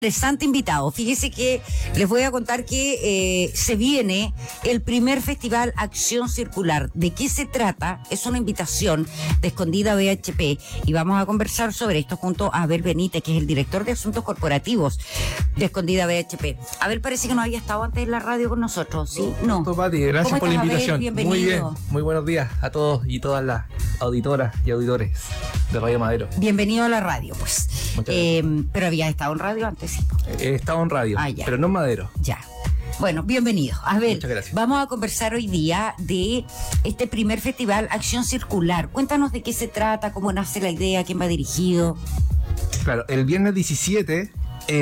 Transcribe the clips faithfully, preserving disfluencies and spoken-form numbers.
Interesante invitado. Fíjese que les voy a contar que eh, se viene el primer festival Acción Circular. ¿De qué se trata? Es una invitación de Escondida B H P y vamos a conversar sobre esto junto a Abel Benítez, que es el director de Asuntos Corporativos de Escondida B H P. Abel parece que no había estado antes en la radio con nosotros, ¿sí? No. Pati, gracias por la invitación. Bienvenido. Muy bien, muy buenos días a todos y todas las auditoras y auditores de Radio Madero. Bienvenido a la radio, pues. Eh, pero había estado en radio antes. He estado en radio, ah, pero no en Madero. Ya. Bueno, bienvenido. A ver, muchas gracias. Vamos a conversar hoy día de este primer festival Acción Circular. Cuéntanos de qué se trata, cómo nace la idea, quién va dirigido. Claro, el viernes diecisiete,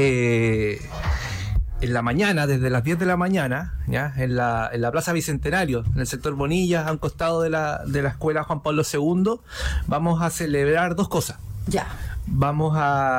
eh, en la mañana, desde las diez de la mañana, ¿ya? En la, en la Plaza Bicentenario, en el sector Bonillas, a un costado de la, de la Escuela Juan Pablo segundo, vamos a celebrar dos cosas. Ya. Vamos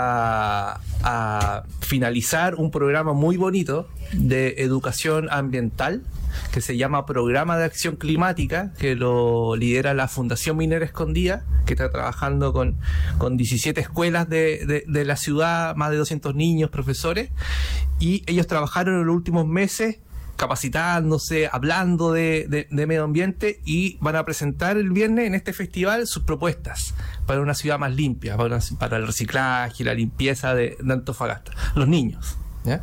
a, a finalizar un programa muy bonito de educación ambiental que se llama Programa de Acción Climática, que lo lidera la Fundación Minera Escondida, que está trabajando con, con diecisiete escuelas de, de, de la ciudad, más de doscientos niños, profesores, y ellos trabajaron en los últimos meses capacitándose, hablando de, de, de medio ambiente, y van a presentar el viernes en este festival sus propuestas para una ciudad más limpia, para, una, para el reciclaje y la limpieza de, de Antofagasta, los niños, ¿ya?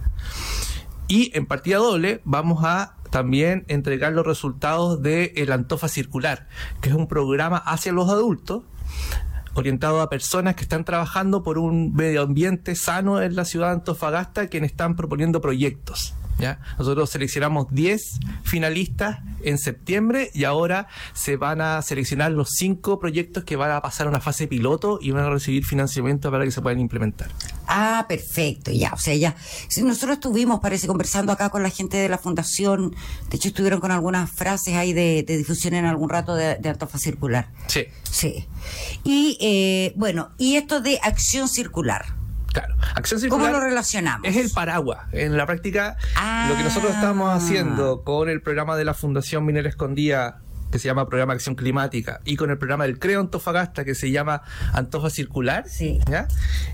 Y en partida doble vamos a también entregar los resultados de el Antofa Circular, que es un programa hacia los adultos, orientado a personas que están trabajando por un medio ambiente sano en la ciudad de Antofagasta, quienes están proponiendo proyectos, ¿ya? Nosotros seleccionamos diez finalistas en septiembre y ahora se van a seleccionar los cinco proyectos que van a pasar a una fase piloto y van a recibir financiamiento para que se puedan implementar. Ah, perfecto, ya, o sea, ya. Sí, nosotros estuvimos, parece, conversando acá con la gente de la fundación, de hecho estuvieron con algunas frases ahí de, de difusión en algún rato de, de Antofa Circular. Sí. Sí. Y, eh, bueno, y esto de Acción Circular. Claro, Acción Circular. ¿Cómo lo relacionamos? Es el paraguas. En la práctica, ah. lo que nosotros estamos haciendo con el programa de la Fundación Minera Escondida, que se llama Programa Acción Climática, y con el programa del CREO Antofagasta, que se llama Antofa Circular, sí. ¿ya?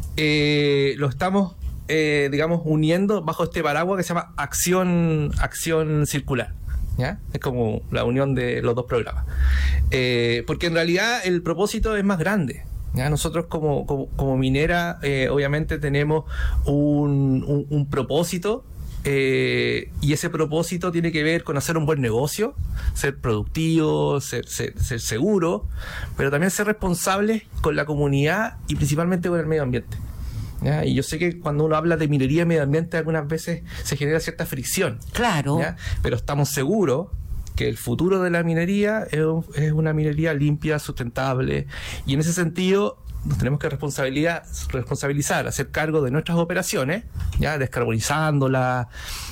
Eh, lo estamos, eh, digamos, uniendo bajo este paraguas que se llama Acción, Acción Circular, ¿ya? Es como la unión de los dos programas. Eh, porque en realidad el propósito es más grande. ¿Ya? Nosotros como, como, como minera eh, obviamente tenemos un, un, un propósito, eh, y ese propósito tiene que ver con hacer un buen negocio, ser productivo, ser, ser, ser seguro, pero también ser responsables con la comunidad y principalmente con el medio ambiente, ¿ya? Y yo sé que cuando uno habla de minería y medio ambiente algunas veces se genera cierta fricción. Claro. ¿Ya? Pero estamos seguros que el futuro de la minería es, es una minería limpia, sustentable, y en ese sentido nos tenemos que responsabilidad, responsabilizar, hacer cargo de nuestras operaciones, ya descarbonizándolas,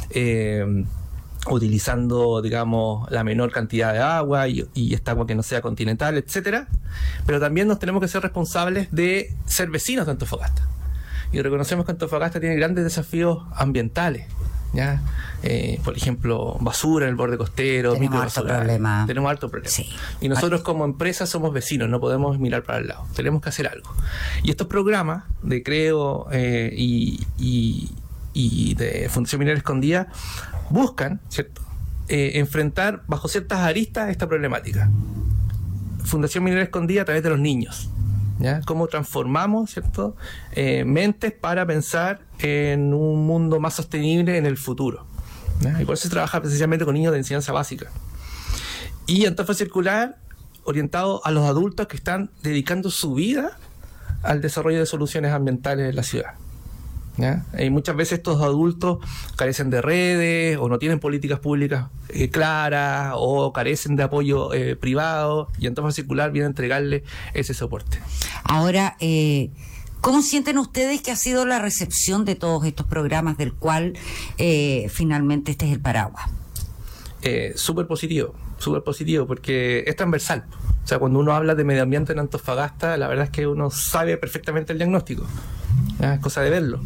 eh, utilizando, digamos, la menor cantidad de agua y, y esta agua que no sea continental, etcétera. Pero también nos tenemos que ser responsables de ser vecinos de Antofagasta. Y reconocemos que Antofagasta tiene grandes desafíos ambientales, ¿ya? Eh, por ejemplo, basura en el borde costero, tenemos harto problema. Tenemos harto problema. Sí. Y nosotros como empresa somos vecinos, no podemos mirar para el lado, tenemos que hacer algo. Y estos programas de CREO eh, y, y, y de Fundación Minera Escondida buscan, ¿cierto?, eh, enfrentar bajo ciertas aristas esta problemática. Fundación Minera Escondida a través de los niños, ¿ya? Cómo transformamos, ¿cierto?, eh, mentes para pensar en un mundo más sostenible en el futuro, ¿ya? Y por eso se trabaja precisamente con niños de enseñanza básica. Y Antofa Circular, orientado a los adultos que están dedicando su vida al desarrollo de soluciones ambientales en la ciudad, ¿ya? Y muchas veces estos adultos carecen de redes o no tienen políticas públicas eh, claras o carecen de apoyo eh, privado, y Antofa Circular viene a entregarle ese soporte. Ahora, eh, ¿cómo sienten ustedes que ha sido la recepción de todos estos programas del cual eh, finalmente este es el paraguas? Eh, súper positivo, súper positivo, porque es transversal. O sea, cuando uno habla de medio ambiente en Antofagasta, la verdad es que uno sabe perfectamente el diagnóstico, ¿ya? Es cosa de verlo.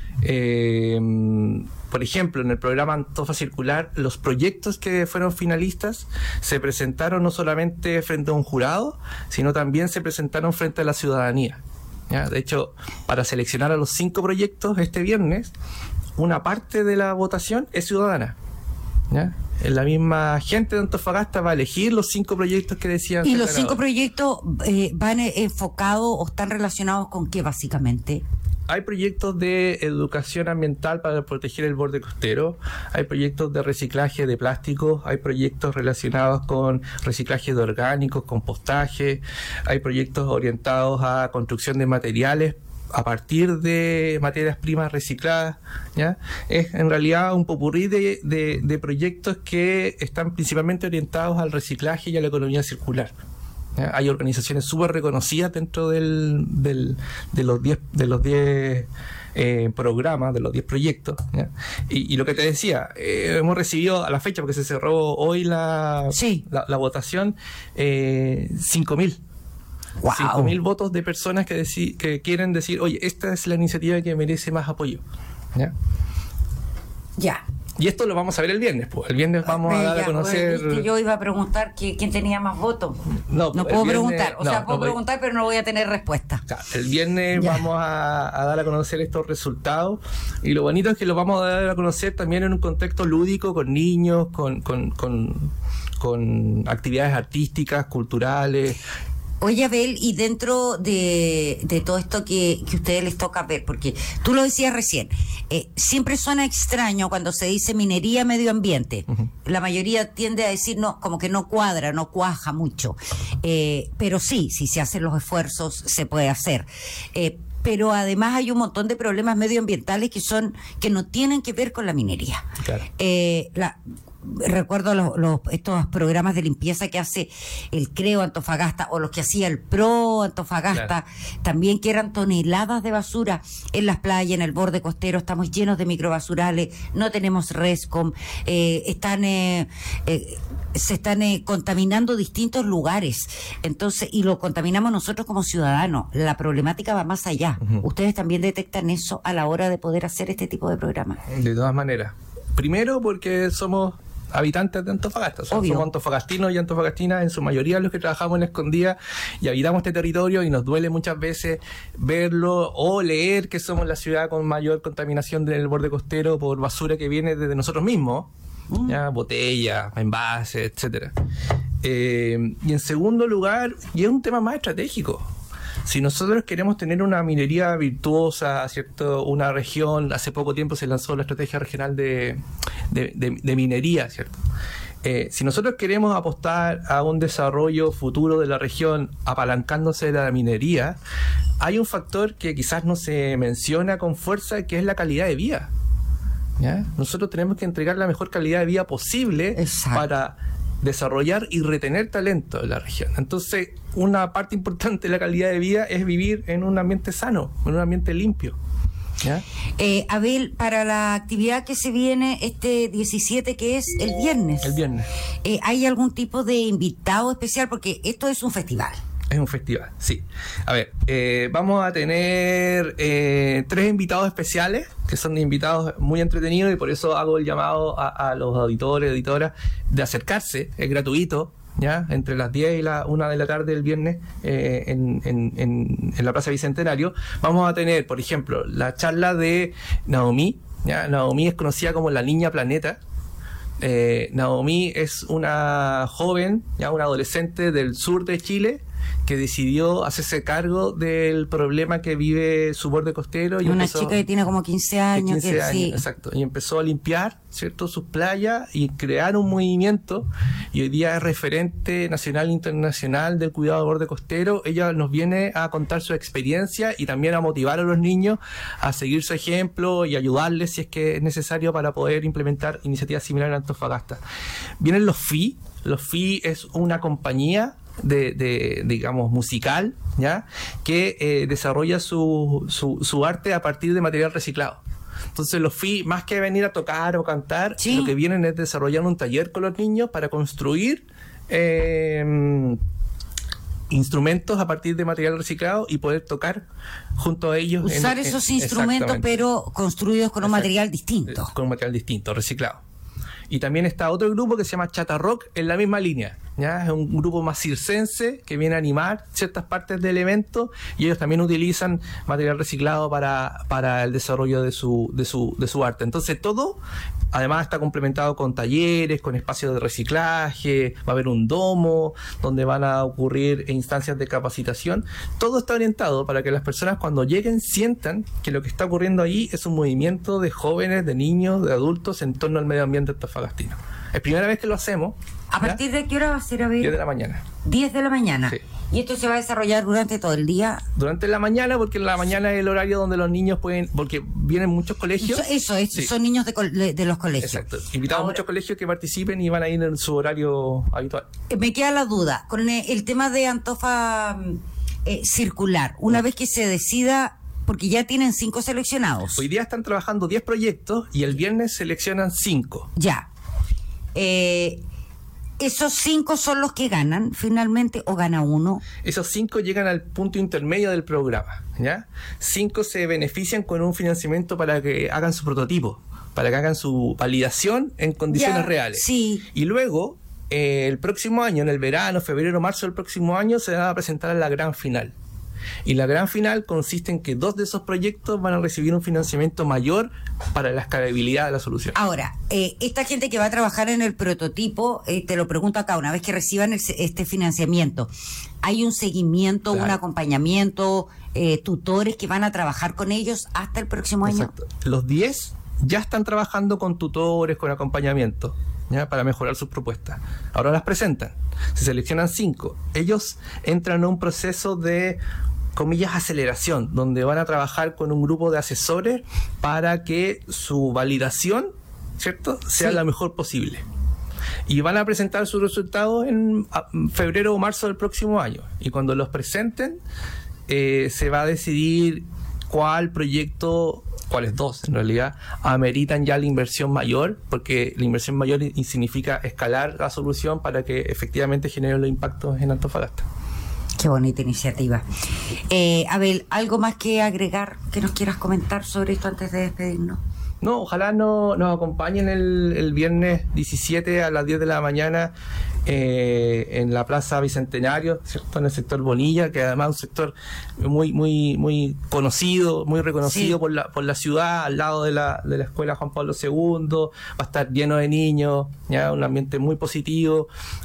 Eh, por ejemplo, en el programa Antofa Circular, los proyectos que fueron finalistas se presentaron no solamente frente a un jurado, sino también se presentaron frente a la ciudadanía. ¿ya? De hecho, para seleccionar a los cinco proyectos este viernes, una parte de la votación es ciudadana, ¿ya? La misma gente de Antofagasta va a elegir los cinco proyectos que decían. ¿Y los cinco proyectos eh, van enfocados o están relacionados con qué, básicamente? Hay proyectos de educación ambiental para proteger el borde costero, hay proyectos de reciclaje de plásticos, hay proyectos relacionados con reciclaje de orgánicos, compostaje, hay proyectos orientados a construcción de materiales a partir de materias primas recicladas, ¿ya? Es en realidad un popurrí de, de, de proyectos que están principalmente orientados al reciclaje y a la economía circular. ¿Ya? Hay organizaciones súper reconocidas dentro del, del, de los diez de los diez eh, programas, de los diez proyectos, ¿ya? Y, y lo que te decía, eh, hemos recibido a la fecha, porque se cerró hoy la, sí. la, la votación, eh, cinco mil. Wow. cinco mil votos de personas que, deci- que quieren decir, oye, esta es la iniciativa que merece más apoyo. ¿Ya? Ya. Y esto lo vamos a ver el viernes, pues. El viernes vamos a dar ya, a conocer... Pues, que yo iba a preguntar que, quién tenía más votos. No, no puedo viernes, preguntar. O no, sea, puedo no, preguntar, pero no voy a tener respuesta. Claro, el viernes ya. vamos a, a dar a conocer estos resultados. Y lo bonito es que los vamos a dar a conocer también en un contexto lúdico, con niños, con, con, con, con actividades artísticas, culturales... Oye, Abel, y dentro de, de todo esto que, que a ustedes les toca ver, porque tú lo decías recién, eh, siempre suena extraño cuando se dice minería, medio ambiente. Uh-huh. La mayoría tiende a decir no, como que no cuadra, no cuaja mucho. Eh, pero sí, si se hacen los esfuerzos, se puede hacer. Eh, pero además hay un montón de problemas medioambientales que son, que no tienen que ver con la minería. Claro. Eh, la, recuerdo los, los, estos programas de limpieza que hace el Creo Antofagasta o los que hacía el Pro Antofagasta, claro. También que eran toneladas de basura en las playas, en el borde costero. Estamos llenos de microbasurales, no tenemos Rescom, eh, están eh, eh, se están eh, contaminando distintos lugares, entonces, y lo contaminamos nosotros como ciudadanos. La problemática va más allá. Uh-huh. ¿Ustedes también detectan eso a la hora de poder hacer este tipo de programas? De todas maneras. Primero porque somos habitantes de Antofagasta, o sea, somos antofagastinos y antofagastinas en su mayoría los que trabajamos en la Escondida y habitamos este territorio, y nos duele muchas veces verlo o leer que somos la ciudad con mayor contaminación del borde costero por basura que viene desde nosotros mismos, mm. ya, botellas, envases, etcétera. Eh, y en segundo lugar, y es un tema más estratégico. Si nosotros queremos tener una minería virtuosa, ¿cierto? Una región, hace poco tiempo se lanzó la estrategia regional de, de, de, de minería, ¿cierto? Eh, si nosotros queremos apostar a un desarrollo futuro de la región apalancándose de la minería, hay un factor que quizás no se menciona con fuerza, que es la calidad de vida, ¿ya? Nosotros tenemos que entregar la mejor calidad de vida posible. Exacto. Para desarrollar y retener talento en la región. Entonces, una parte importante de la calidad de vida es vivir en un ambiente sano, en un ambiente limpio. ¿Ya? Eh, Abel, para la actividad que se viene este diecisiete, que es el viernes. El viernes. Eh, ¿Hay algún tipo de invitado especial? Porque esto es un festival. Es un festival, sí. A ver, eh, vamos a tener eh, tres invitados especiales, que son invitados muy entretenidos, y por eso hago el llamado a, a los auditores, editoras, de acercarse. Es gratuito, ¿ya? Entre las diez y la una de la tarde del viernes eh, en, en, en, en la Plaza Bicentenario. Vamos a tener, por ejemplo, la charla de Naomi, ¿ya? Naomi es conocida como la Niña Planeta. Eh, Naomi es una joven, ya una adolescente del sur de Chile, que decidió hacerse cargo del problema que vive su borde costero. Y una empezó, chica que tiene como quince años. quince que, años, sí. Exacto. Y empezó a limpiar, ¿cierto?, sus playas y crear un movimiento. Y hoy día es referente nacional e internacional del cuidado del borde costero. Ella nos viene a contar su experiencia y también a motivar a los niños a seguir su ejemplo y ayudarles si es que es necesario para poder implementar iniciativas similares en Antofagasta. Vienen los F I. Los F I es una compañía De, de, digamos, musical, ¿ya? Que eh, desarrolla su, su, su arte a partir de material reciclado. Entonces los F I, más que venir a tocar o cantar, ¿sí?, lo que vienen es desarrollar un taller con los niños para construir eh, instrumentos a partir de material reciclado y poder tocar junto a ellos. Usar en, esos en, instrumentos, pero construidos con un Exacto. material distinto. Con un material distinto, reciclado. Y también está otro grupo que se llama Chata Rock en la misma línea, ¿ya? Es un grupo más circense que viene a animar ciertas partes del evento, y ellos también utilizan material reciclado para, para el desarrollo de su, de su, de su arte. Entonces todo, además, está complementado con talleres, con espacios de reciclaje, va a haber un domo donde van a ocurrir instancias de capacitación. Todo está orientado para que las personas cuando lleguen sientan que lo que está ocurriendo ahí es un movimiento de jóvenes, de niños, de adultos en torno al medio ambiente antofagastino. Es primera vez que lo hacemos. ¿A ¿ya? partir de qué hora va a ser? A ver. diez de la mañana. diez de la mañana. Sí. ¿Y esto se va a desarrollar durante todo el día? Durante la mañana, porque en la mañana es el horario donde los niños pueden, porque vienen muchos colegios. Eso, eso es, sí. Son niños de, de, de los colegios. Exacto. Invitamos a muchos colegios que participen y van a ir en su horario habitual. Me queda la duda, con el tema de Antofa eh, circular, una sí. vez que se decida, porque ya tienen cinco seleccionados. Hoy día están trabajando diez proyectos y el viernes seleccionan cinco. Ya. Eh... ¿Esos cinco son los que ganan finalmente o gana uno? Esos cinco llegan al punto intermedio del programa, ¿ya? Cinco se benefician con un financiamiento para que hagan su prototipo, para que hagan su validación en condiciones ya, reales. Sí. Y luego, eh, el próximo año, en el verano, febrero, marzo del próximo año, se van a presentar a la gran final. Y la gran final consiste en que dos de esos proyectos van a recibir un financiamiento mayor para la escalabilidad de la solución. Ahora, eh, esta gente que va a trabajar en el prototipo, eh, te lo pregunto acá, una vez que reciban el, este financiamiento, ¿hay un seguimiento, claro. un acompañamiento, eh, tutores que van a trabajar con ellos hasta el próximo año? Exacto. Los diez ya están trabajando con tutores, con acompañamiento, ¿ya? Para mejorar sus propuestas. Ahora las presentan. Se seleccionan cinco. Ellos entran en un proceso de, comillas, aceleración, donde van a trabajar con un grupo de asesores para que su validación, ¿cierto?, sea sí. la mejor posible. Y van a presentar sus resultados en febrero o marzo del próximo año. Y cuando los presenten, eh, se va a decidir cuál proyecto, cuáles dos en realidad, ameritan ya la inversión mayor, porque la inversión mayor significa escalar la solución para que efectivamente genere los impactos en Antofagasta. Qué bonita iniciativa. Eh, Abel, ¿algo más que agregar que nos quieras comentar sobre esto antes de despedirnos? No, ojalá no, nos acompañen el, el viernes diecisiete a las diez de la mañana eh, en la Plaza Bicentenario, ¿cierto?, en el sector Bonilla, que además es un sector muy muy muy conocido, muy reconocido sí. por la por la ciudad, al lado de la, de la Escuela Juan Pablo segundo. Va a estar lleno de niños, ya un ambiente muy positivo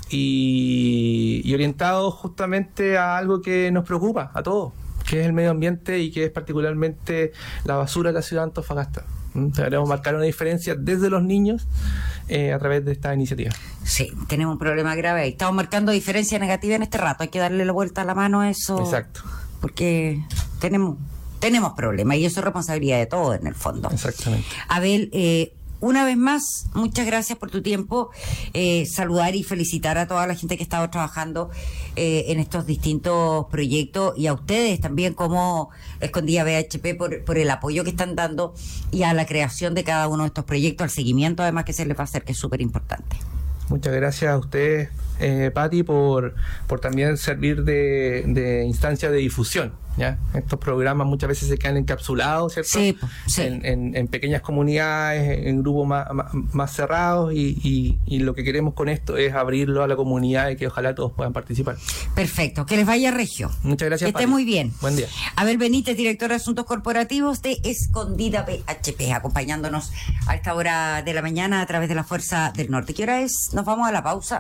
y, y orientado justamente a algo que nos preocupa a todos, que es el medio ambiente y que es particularmente la basura de la ciudad de Antofagasta. Queremos marcar una diferencia desde los niños eh, a través de esta iniciativa. Sí, tenemos un problema grave ahí. Estamos marcando diferencia negativa en este rato. Hay que darle la vuelta a la mano a eso. Exacto. Porque tenemos tenemos problemas y eso es responsabilidad de todos en el fondo. Exactamente. Abel, eh, una vez más, muchas gracias por tu tiempo. Eh, saludar y felicitar a toda la gente que ha estado trabajando eh, en estos distintos proyectos y a ustedes también como Escondida B H P por, por el apoyo que están dando y a la creación de cada uno de estos proyectos, al seguimiento además que se les va a hacer, que es súper importante. Muchas gracias a ustedes, eh, Pati, por, por también servir de, de instancia de difusión, ¿ya? Estos programas muchas veces se quedan encapsulados, ¿cierto? Sí, sí. En, en, en pequeñas comunidades, en grupos más, más, más cerrados y, y, y lo que queremos con esto es abrirlo a la comunidad y que ojalá todos puedan participar. Perfecto, que les vaya regio. Muchas gracias, Que esté Pati. muy bien. Buen día. Abel Benítez, director de Asuntos Corporativos de Escondida B H P, acompañándonos a esta hora de la mañana a través de la Fuerza del Norte. ¿Qué hora es? Nos vamos a la pausa.